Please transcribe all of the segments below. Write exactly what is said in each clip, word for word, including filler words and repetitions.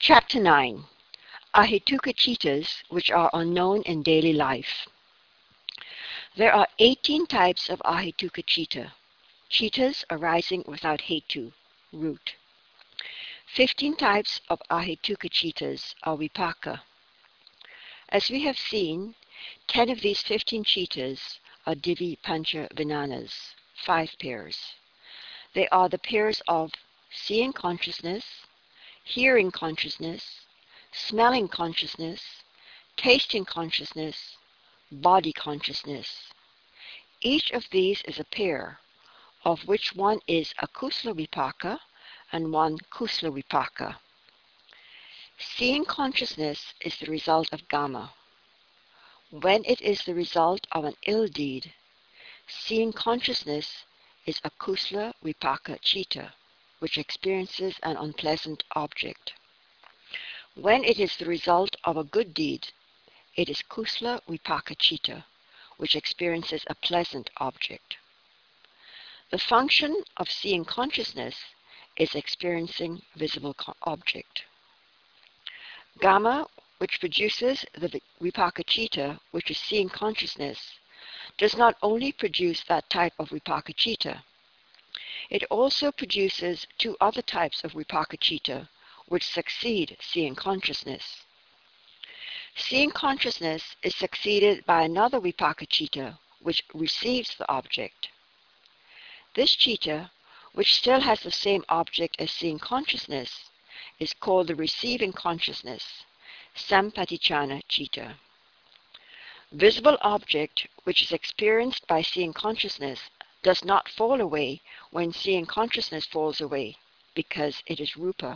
Chapter nine. Ahetuka Cittas, which are unknown in daily life. There are eighteen types of Ahetuka Citta, cittas arising without hetu, root. fifteen types of Ahetuka Cittas are vipaka. As we have seen, ten of these fifteen cittas are Divi Pancha Vijnanas, five pairs. They are the pairs of seeing consciousness, hearing consciousness, smelling consciousness, tasting consciousness, body consciousness. Each of these is a pair, of which one is a kusala vipaka and one kusala vipaka. Seeing consciousness is the result of gama. When it is the result of an ill deed, seeing consciousness is a kusala vipaka citta, which experiences an unpleasant object. When it is the result of a good deed, it is kusala vipaka citta, which experiences a pleasant object. The function of seeing consciousness is experiencing visible object. Gama, which produces the vipaka citta, which is seeing consciousness, does not only produce that type of vipaka citta, it also produces two other types of vipaka citta, which succeed seeing consciousness. Seeing consciousness is succeeded by another vipaka citta, which receives the object. This citta, which still has the same object as seeing consciousness, is called the receiving consciousness, sampatichana citta. Visible object, which is experienced by seeing consciousness, does not fall away when seeing consciousness falls away, because it is rupa.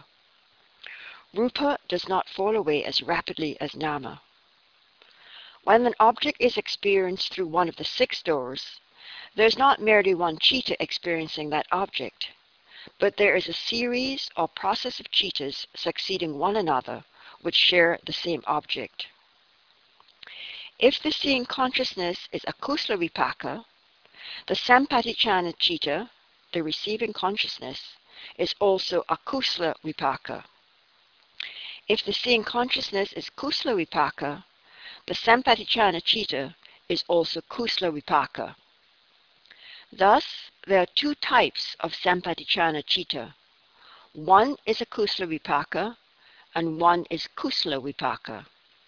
Rupa does not fall away as rapidly as nama. When an object is experienced through one of the six doors, there is not merely one citta experiencing that object, but there is a series or process of cittas succeeding one another which share the same object. If the seeing consciousness is a kusala vipaka, the sampatichana citta, the receiving consciousness, is also a kusala vipaka. If the seeing consciousness is kusala vipaka, the sampatichana citta is also kusala vipaka. Thus, there are two types of sampatichana citta. One is a kusala vipaka, and one is kusala vipaka.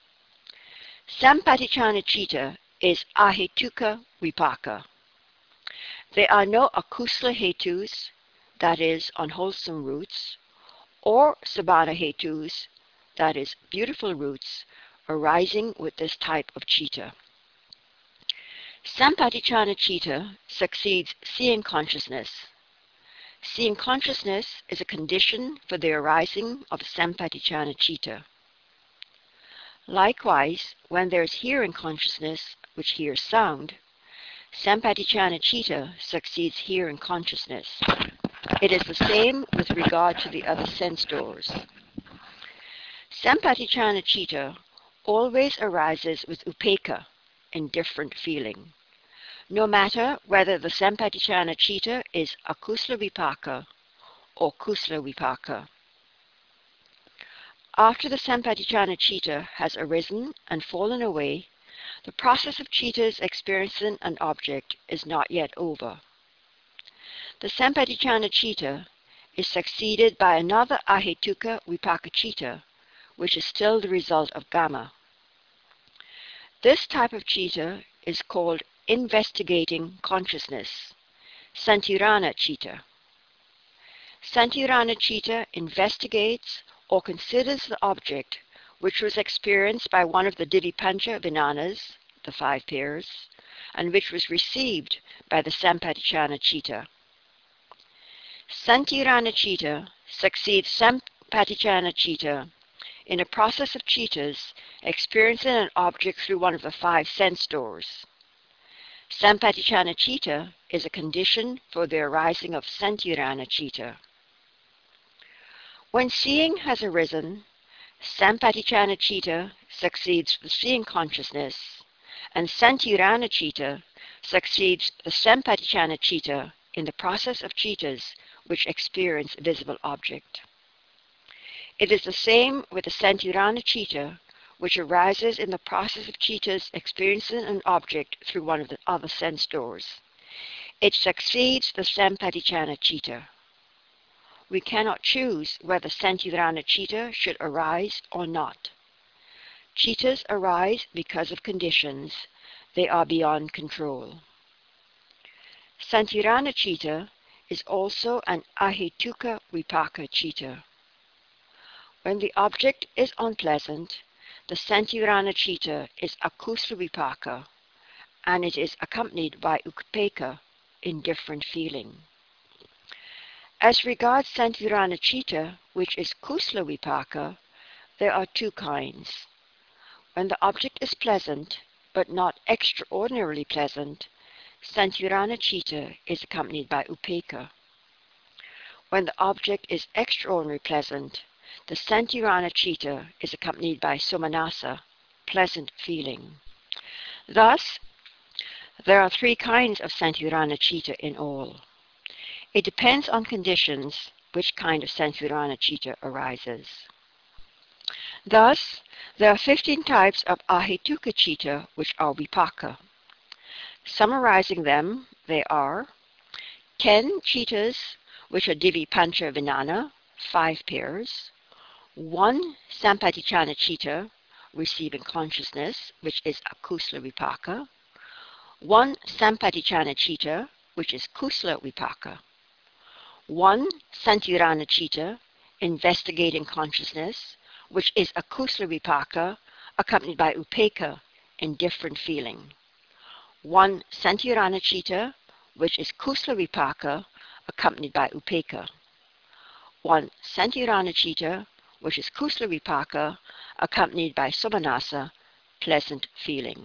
Sampatichana citta is ahetuka vipaka. There are no akusala hetus, that is, unwholesome roots, or sabana hetus, that is, beautiful roots, arising with this type of citta. Sampatichana citta succeeds seeing consciousness. Seeing consciousness is a condition for the arising of sampatichana citta. Likewise, when there is hearing consciousness, which hears sound, sampatichana citta succeeds hearing consciousness. It is the same with regard to the other sense doors. Sampatichana citta always arises with upeka, indifferent feeling, no matter whether the sampatichana citta is a kusala vipaka or kusala vipaka. After the sampatichana citta has arisen and fallen away, the process of cittas experiencing an object is not yet over. The sampatichana citta is succeeded by another ahetuka vipaka citta, which is still the result of gama. This type of citta is called investigating consciousness, santirana citta. Santirana citta investigates or considers the object which was experienced by one of the Divi Pancha Vijnanas, the five pairs, and which was received by the sampatichana citta. Santirana citta succeeds sampatichana citta in a process of cittas experiencing an object through one of the five sense doors. Sampatichana citta is a condition for the arising of santirana citta. When seeing has arisen, sampatichana citta succeeds the seeing consciousness, and santirana citta succeeds the sampatichana citta in the process of cittas which experience visible object. It is the same with the Sentirana Citta, which arises in the process of Citta's experiencing an object through one of the other sense doors. It succeeds the Sampadichana Citta. We cannot choose whether Sentirana Citta should arise or not. Cittas arise because of conditions. They are beyond control. Sentirana Citta is also an Ahetuka Vipaka Citta. When the object is unpleasant, the Sentirana Citta is Akusla Vipaka, and it is accompanied by Upeka, indifferent feeling. As regards Sentirana Citta, which is Kusla Vipaka, there are two kinds. When the object is pleasant, but not extraordinarily pleasant, Sentirana Citta is accompanied by Upeka. When the object is extraordinarily pleasant, the Sentirana Citta is accompanied by Somanasa, pleasant feeling. Thus, there are three kinds of Sentirana Citta in all. It depends on conditions which kind of Sentirana Citta arises. Thus, there are fifteen types of Ahetuka Citta which are Vipaka. Summarizing them, they are ten Cittas which are Divi Pancha Vinana, five pairs, one Sampadichana Citta, receiving consciousness, which is Akusla Vipaka, one Sampadichana Citta, which is Kusla Vipaka, one Sentirana Citta, investigating consciousness, which is Akusla Vipaka, accompanied by Upeka, indifferent feeling, one Sentirana Citta, which is Kusla Vipaka, accompanied by Upeka, one Sentirana Citta, which is Kusla Vipaka, accompanied by Somanasa, pleasant feeling.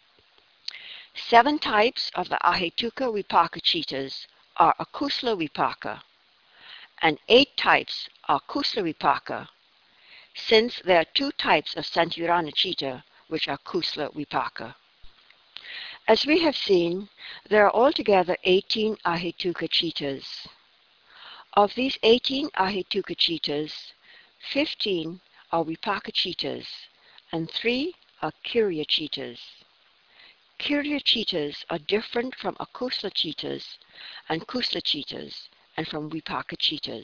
Seven types of the Ahetuka Vipaka Cittas are Akusla Vipaka, and eight types are Kusla Vipaka, since there are two types of Sentirana Citta which are Kusla Vipaka. As we have seen, there are altogether eighteen Ahetuka Cittas. Of these eighteen Ahetuka Cittas, fifteen are Vipaka Cittas, and three are Kirya Cittas. Kirya Cittas are different from Akusla Cittas and Kusla Cittas, and from Vipaka Cittas.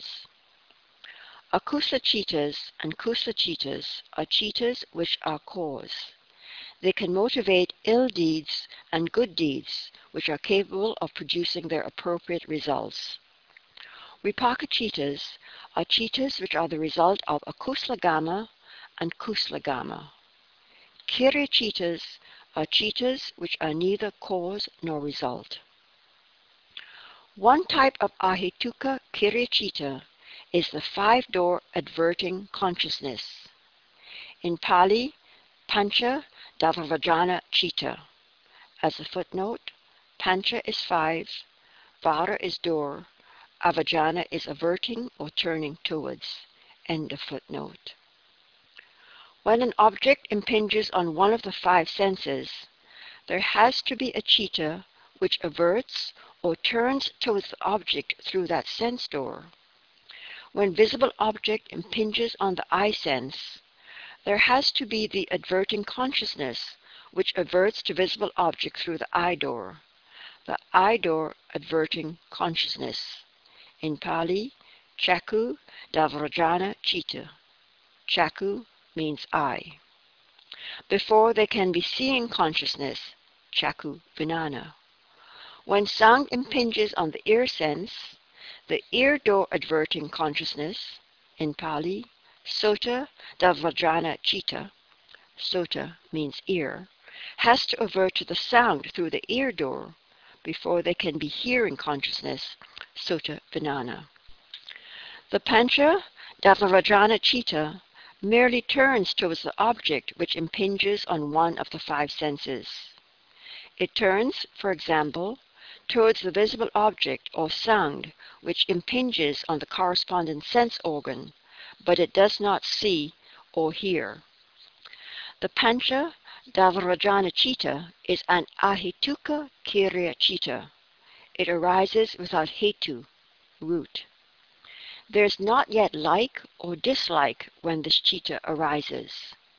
Akusla Cittas and Kusla Cittas are Cittas which are cause. They can motivate ill deeds and good deeds, which are capable of producing their appropriate results. Vipaka Cittas are Cittas which are the result of Akusla Gama and Kusla Gama. Kirya Cittas are Cittas which are neither cause nor result. One type of Ahetuka Kirya Citta is the five-door adverting consciousness. In Pali, Pancha Davarvajana Citta. As a footnote, Pancha is five, Vara is door, Avajana is averting or turning towards. End of footnote. When an object impinges on one of the five senses, there has to be a citta which averts or turns towards the object through that sense door. When visible object impinges on the eye sense, there has to be the adverting consciousness which averts to visible object through the eye door, the eye door adverting consciousness. In Pali, Chaku Davrajana Citta. Chaku means eye. Before there can be seeing consciousness, Chaku Vinana. When sound impinges on the ear sense, the ear door adverting consciousness, in Pali, Sota Davrajana Citta, Sota means ear, has to avert to the sound through the ear door before there can be hearing consciousness, Sota Vinana. The Pancha Davarajana Citta merely turns towards the object which impinges on one of the five senses. It turns, for example, towards the visible object or sound which impinges on the corresponding sense organ, but it does not see or hear. The Pancha Davarajana Citta is an Ahetuka Kirya Citta. It arises without hetu, root. There is not yet like or dislike when this citta arises.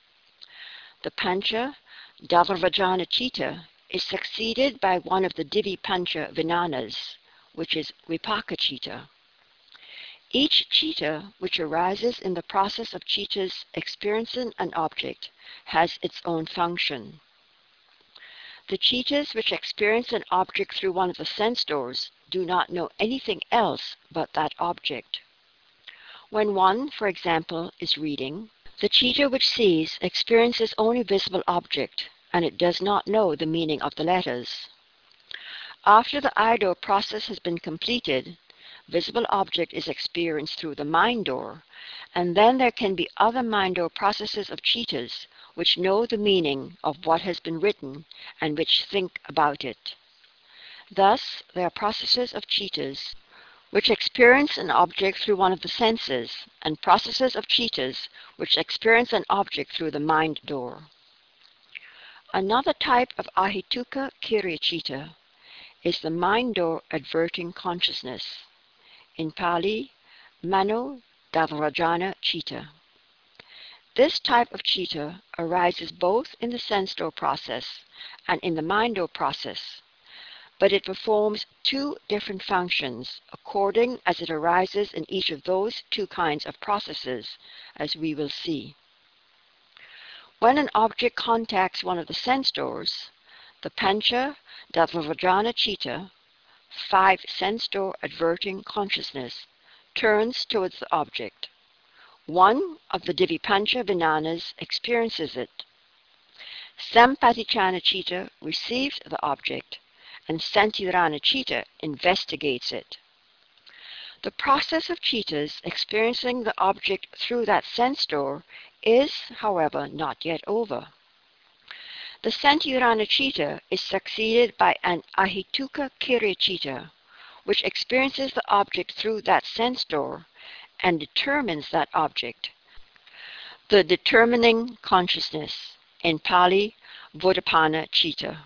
The Pancha Davarvajana citta is succeeded by one of the Divi Pancha Vijnanas, which is Vipaka citta. Each citta which arises in the process of cittas experiencing an object has its own function. The cittas which experience an object through one of the sense doors do not know anything else but that object. When one, for example, is reading, the citta which sees experiences only visible object, and it does not know the meaning of the letters. After the eye door process has been completed, visible object is experienced through the mind door, and then there can be other mind door processes of cittas which know the meaning of what has been written and which think about it. Thus, there are processes of cittas which experience an object through one of the senses, and processes of cittas which experience an object through the mind door. Another type of Ahituka Kiriya citta is the mind door adverting consciousness. In Pali, Mano Davarajana citta. This type of citta arises both in the sense door process and in the mind door process, but it performs two different functions according as it arises in each of those two kinds of processes, as we will see. When an object contacts one of the sense doors, the Pancha Davarvajana citta, five sense door adverting consciousness, turns towards the object. One of the Divi Pancha Vijnanas experiences it. Sampatichana citta receives the object, and Santirana citta investigates it. The process of cittas experiencing the object through that sense door is, however, not yet over. The Santirana citta is succeeded by an Ahituka Kiriya citta, which experiences the object through that sense door and determines that object. The determining consciousness, in Pali, Vodapana citta.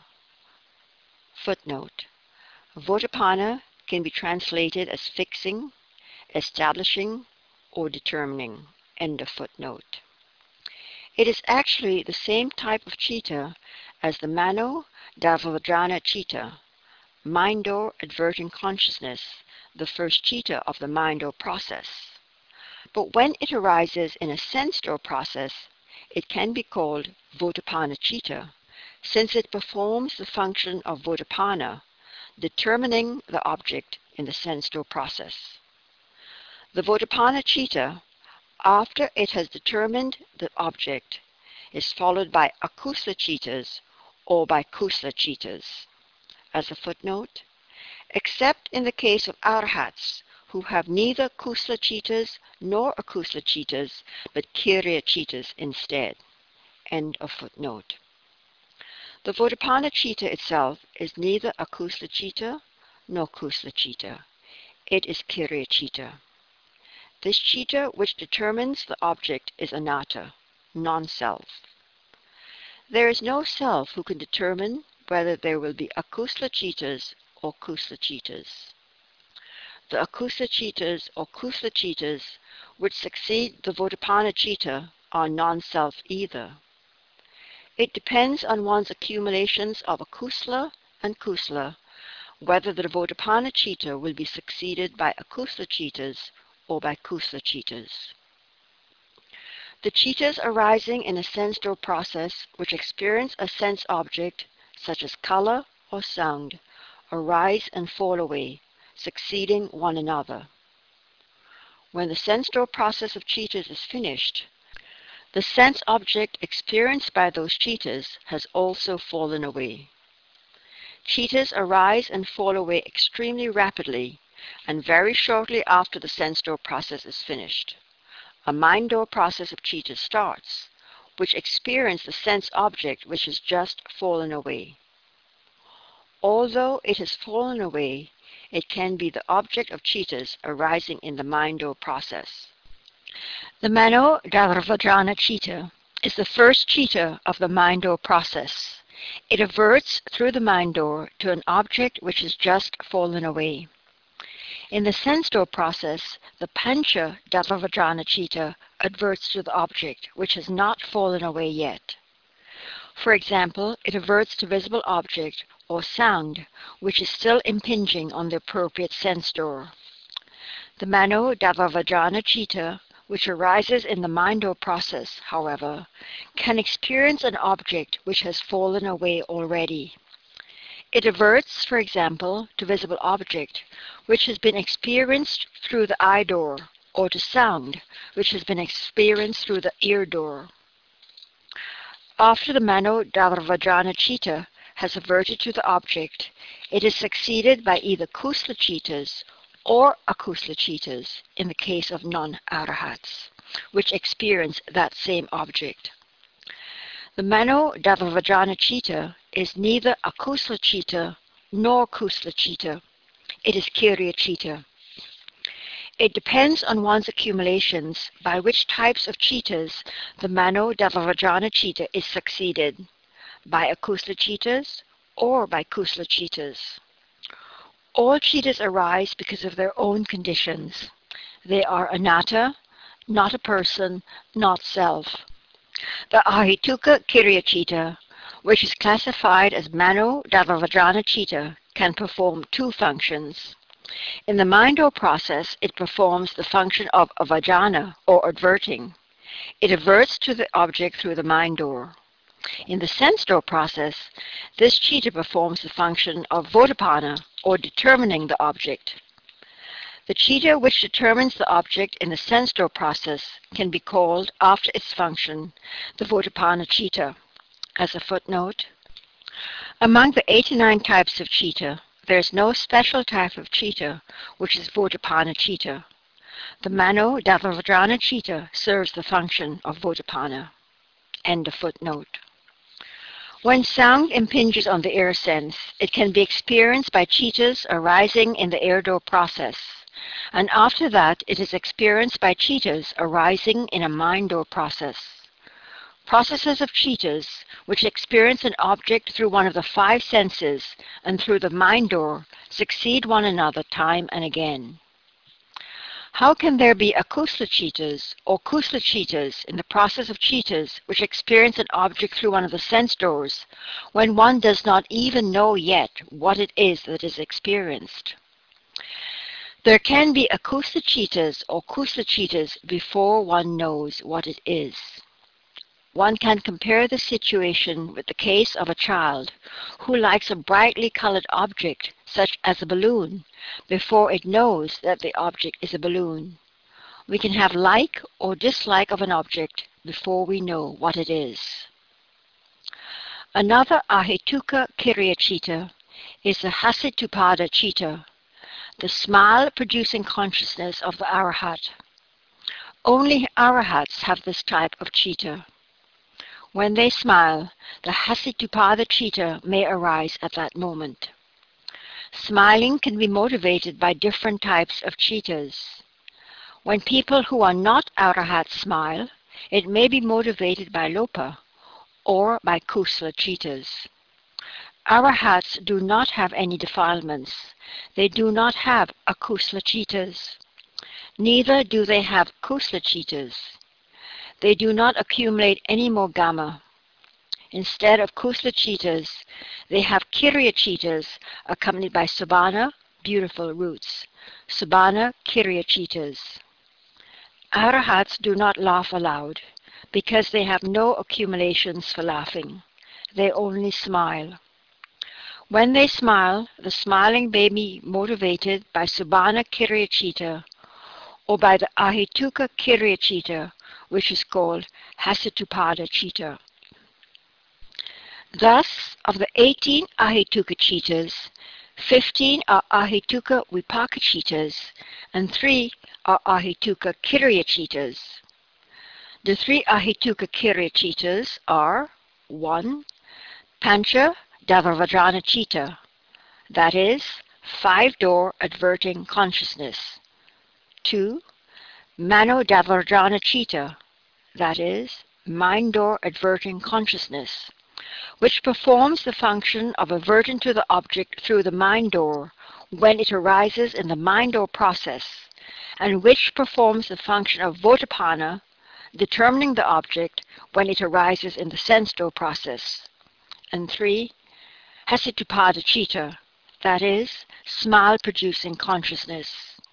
Footnote. Vodapana can be translated as fixing, establishing, or determining. End of footnote. It is actually the same type of citta as the Mano Davarvajana citta, mind door adverting consciousness, the first citta of the mind door process. But when it arises in a sense door process, it can be called Vodapana citta, since it performs the function of Vodapana, determining the object in the sense door process. The Vodapana citta, after it has determined the object, is followed by akusla cittas or by kusla cittas. As a footnote, except in the case of arhats, who have neither kusla cittas nor akusla cittas, but kiriya cittas instead. End of footnote. The Vodapana citta itself is neither akusla citta nor kusla citta. It is kiriya citta. This citta which determines the object is anatta, non-self. There is no self who can determine whether there will be akusla cittas or kusla cittas. The akusla cittas or kusla cittas which succeed the Vodapana citta are non-self either. It depends on one's accumulations of akusla and kusla whether the Vodapana citta will be succeeded by akusla cittas or by kusla cittas. The cittas arising in a sense door process which experience a sense object such as color or sound arise and fall away, succeeding one another. When the sense door process of cittas is finished, the sense object experienced by those cittas has also fallen away. Cittas arise and fall away extremely rapidly and very shortly after the sense door process is finished. A mind door process of cittas starts, which experience the sense object which has just fallen away. Although it has fallen away, it can be the object of cittas arising in the mind door process. The Mano Davarvajana citta is the first citta of the mind door process. It averts through the mind door to an object which has just fallen away. In the sense door process, the Pancha Datavajrana Chitta adverts to the object which has not fallen away yet. For example, it averts to visible object or sound which is still impinging on the appropriate sense door. The Mano Datavajrana Chitta, which arises in the mind door process, however, can experience an object which has fallen away already. It averts, for example, to visible object which has been experienced through the eye door, or to sound which has been experienced through the ear door. After the Mano Datavajrana Chitta has averted to the object, it is succeeded by either Kusala Chittas or Akusala Chittas in the case of non-arahats, which experience that same object. The Mano Datavajrana Chitta is neither Akusala Chitta nor Kusala Chitta. It is Kiriya Chitta. It depends on one's accumulations by which types of Chittas the Mano Datavajrana Chitta is succeeded, by Akusala Chittas or by Kusala Chittas. All Chittas arise because of their own conditions. They are anatta, not a person, not self. The Ahituka Kiriya Chitta, which is classified as Mano Datavajrana Chitta, can perform two functions. In the mind door process, it performs the function of avajana, or adverting. It averts to the object through the mind door. In the sense door process, this chitta performs the function of vodapana, or determining the object. The chitta which determines the object in the sense door process can be called, after its function, the vodapana chitta. As a footnote, among the eighty-nine types of chitta, there is no special type of chitta which is vodapana chitta. The Mano Datavajrana Chitta serves the function of vodapana. End of footnote. When sound impinges on the ear sense, it can be experienced by chittas arising in the ear door process, and after that it is experienced by chittas arising in a mind door process. Processes of chittas which experience an object through one of the five senses and through the mind door succeed one another time and again. How can there be akusala chittas or kusala chittas in the process of chittas which experience an object through one of the sense doors when one does not even know yet what it is that is experienced? There can be akusala chittas or kusala chittas before one knows what it is. One can compare the situation with the case of a child who likes a brightly colored object, such as a balloon, before it knows that the object is a balloon. We can have like or dislike of an object before we know what it is. Another Ahituka Kiriya Chitta is the Hasitupada Chitta, the smile-producing consciousness of the Arahat. Only Arahats have this type of Chitta. When they smile, the Hasitupada Chitta may arise at that moment. Smiling can be motivated by different types of chittas. When people who are not arahats smile, it may be motivated by lopa or by kusala chittas. Arahats do not have any defilements. They do not have akusala chittas. Neither do they have kusala chittas. They do not accumulate any more gamma. Instead of kusala chittas, they have kiriya chittas accompanied by sabana, beautiful roots. Sabana kiriya chittas. Arahats do not laugh aloud because they have no accumulations for laughing. They only smile. When they smile, the smiling may be motivated by Sabana Kiriya Chitta or by the Ahituka Kiriya Chitta, which is called Hasitupada Chitta. Thus, of the eighteen Ahituka Chittas, fifteen are Ahituka Vipaka Chittas and three are Ahituka Kiriya Chittas. The three Ahituka Kiriya Chittas are one. Pancha Datavajrana Chitta, that is, five-door adverting consciousness. two. Mano Datavajrana Chitta, that is, mind-door adverting consciousness, which performs the function of averting to the object through the mind door when it arises in the mind or process, and which performs the function of Votapana, determining the object when it arises in the sense door process. And three, Hesitupada Chitta, that is, smile-producing consciousness.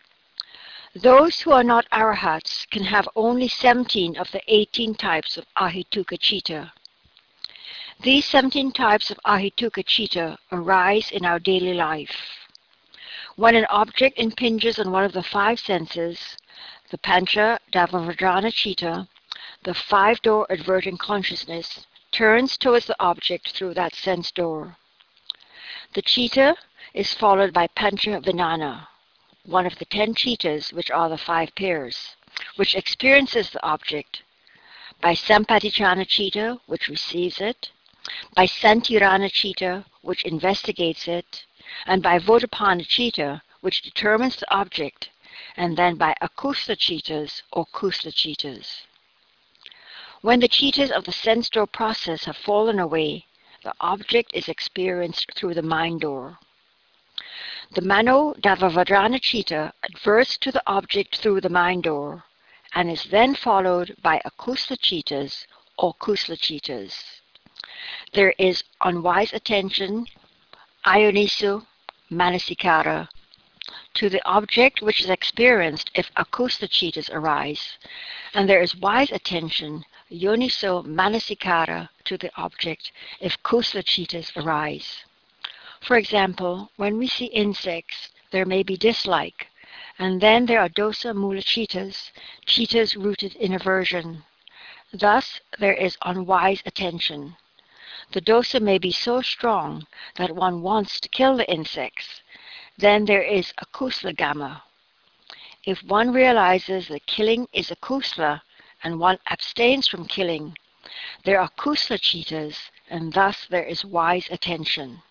Those who are not arahats can have only seventeen of the eighteen types of Ahituka Chitta. These seventeen types of Ahituka Chitta arise in our daily life. When an object impinges on one of the five senses, the Pancha Davavajrana Chitta, the five-door adverting consciousness, turns towards the object through that sense door. The Chitta is followed by Pancha Vinana, one of the ten Chittas, which are the five pairs, which experiences the object, by Sampatichana Chitta, which receives it, by Santirana Chitta, which investigates it, and by Votapana Chitta, which determines the object, and then by Akusla Chittas or Kusla Chittas. When the Chittas of the sense door process have fallen away, the object is experienced through the mind door. The Mano Davavajrana Chitta adverts to the object through the mind door, and is then followed by Akusla Chittas or Kusla Chittas. There is unwise attention, Ayoniso Manasikara, to the object which is experienced if Akusla Chittas arise, and there is wise attention, Yoniso Manasikara, to the object if Kusla Chittas arise. For example, when we see insects, there may be dislike, and then there are dosa mula chittas, chittas rooted in aversion. Thus, there is unwise attention. The dosa may be so strong that one wants to kill the insects. Then there is a kusla gamma. If one realizes that killing is a kusla and one abstains from killing, there are kusla chittas, and thus there is wise attention.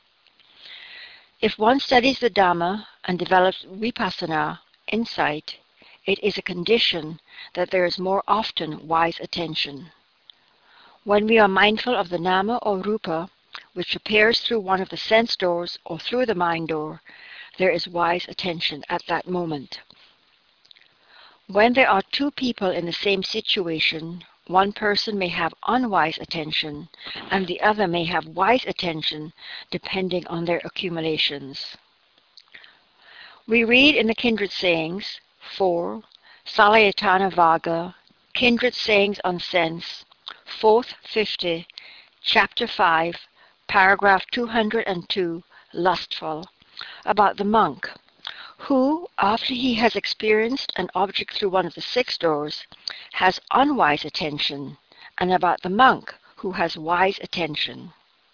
If one studies the Dhamma and develops vipassana, insight, it is a condition that there is more often wise attention. When we are mindful of the nama or rupa, which appears through one of the sense doors or through the mind door, there is wise attention at that moment. When there are two people in the same situation, one person may have unwise attention, and the other may have wise attention, depending on their accumulations. We read in the Kindred Sayings, four, Salayatana Vaga, Kindred Sayings on Sense, fourth fifty, chapter five, paragraph two hundred two, Lustful, about the monk, who, after he has experienced an object through one of the six doors, has unwise attention, and about the monk, who has wise attention.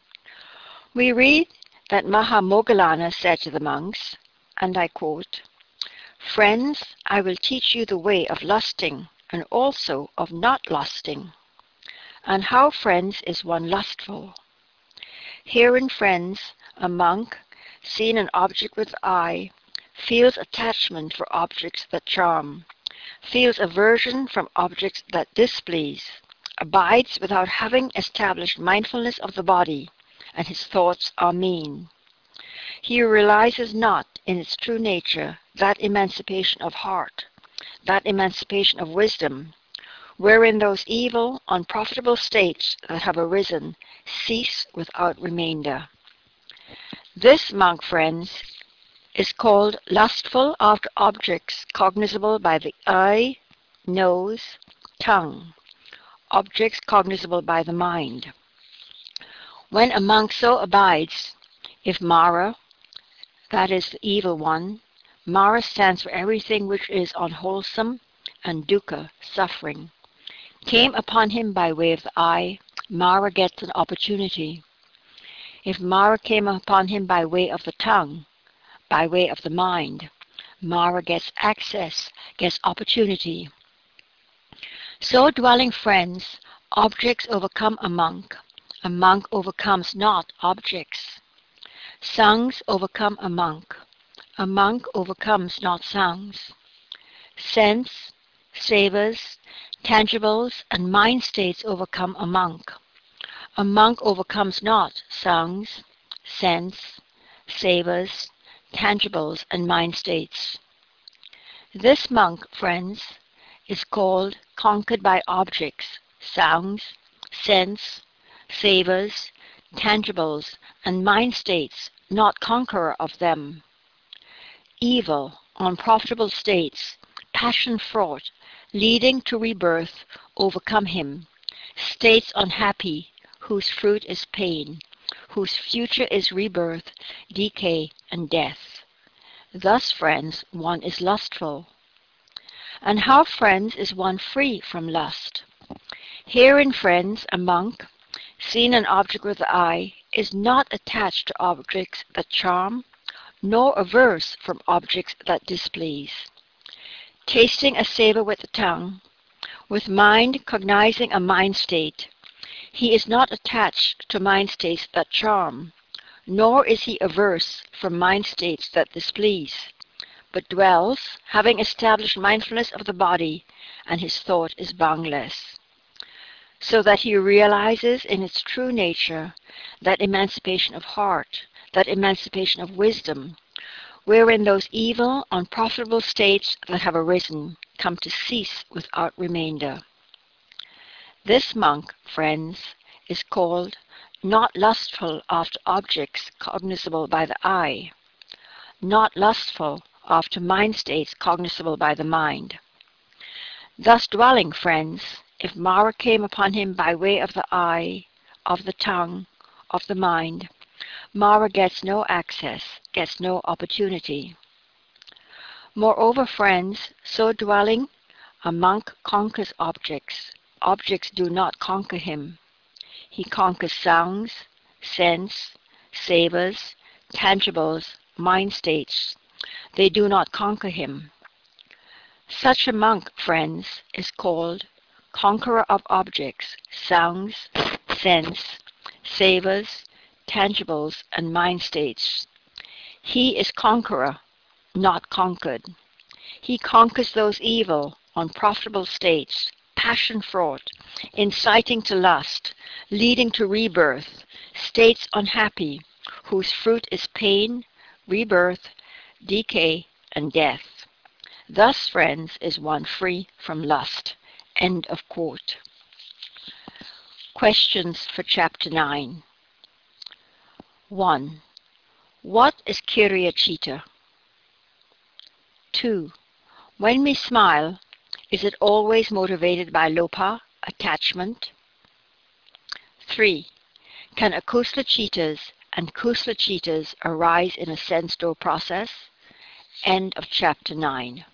We read that Mahamoggallana said to the monks, and I quote, "Friends, I will teach you the way of lusting, and also of not lusting. And how, friends, is one lustful? Herein, friends, a monk, seeing an object with the eye, feels attachment for objects that charm, feels aversion from objects that displease, abides without having established mindfulness of the body, and his thoughts are mean. He realizes not in its true nature that emancipation of heart, that emancipation of wisdom, wherein those evil, unprofitable states that have arisen cease without remainder. This, monk friends, is called lustful after objects cognizable by the eye, nose, tongue, objects cognizable by the mind. When a monk so abides, if Mara, that is the evil one, Mara stands for everything which is unwholesome, and dukkha, suffering, came upon him by way of the eye, Mara gets an opportunity. If Mara came upon him by way of the tongue, by way of the mind, Mara gets access, gets opportunity. So, dwelling friends, objects overcome a monk. A monk overcomes not objects. Sangs overcome a monk. A monk overcomes not sangs. Sense, savors, tangibles, and mind states overcome a monk. A monk overcomes not sangs, sense, savors, tangibles, and mind states. This monk, friends, is called conquered by objects, sounds, sense, savors, tangibles, and mind states, not conqueror of them. Evil, unprofitable states, passion-fraught, leading to rebirth, overcome him. States unhappy, whose fruit is pain, whose future is rebirth, decay, and death. Thus, friends, one is lustful. And how, friends, is one free from lust? Herein, friends, a monk, seeing an object with the eye, is not attached to objects that charm, nor averse from objects that displease. Tasting a savor with the tongue, with mind cognizing a mind state, he is not attached to mind states that charm, nor is he averse from mind states that displease, but dwells, having established mindfulness of the body, and his thought is boundless, so that he realizes in its true nature that emancipation of heart, that emancipation of wisdom, wherein those evil, unprofitable states that have arisen come to cease without remainder. This monk, friends, is called not lustful after objects cognizable by the eye, not lustful after mind states cognizable by the mind. Thus dwelling, friends, if Mara came upon him by way of the eye, of the tongue, of the mind, Mara gets no access, gets no opportunity. Moreover, friends, so dwelling, a monk conquers objects. Objects do not conquer him. He conquers sounds, sense, savors, tangibles, mind states. They do not conquer him. Such a monk, friends, is called conqueror of objects, sounds, sense, savors, tangibles, and mind states. He is conqueror, not conquered. He conquers those evil, unprofitable states, passion-fraught, inciting to lust, leading to rebirth, states unhappy, whose fruit is pain, rebirth, decay, and death. Thus, friends, is one free from lust. End of quote. Questions for Chapter nine. one. What is Kriya Chitta? two. When we smile, is it always motivated by lopa, attachment? three. Can akusla chittas and kusla chittas arise in a sense door process? End of Chapter nine.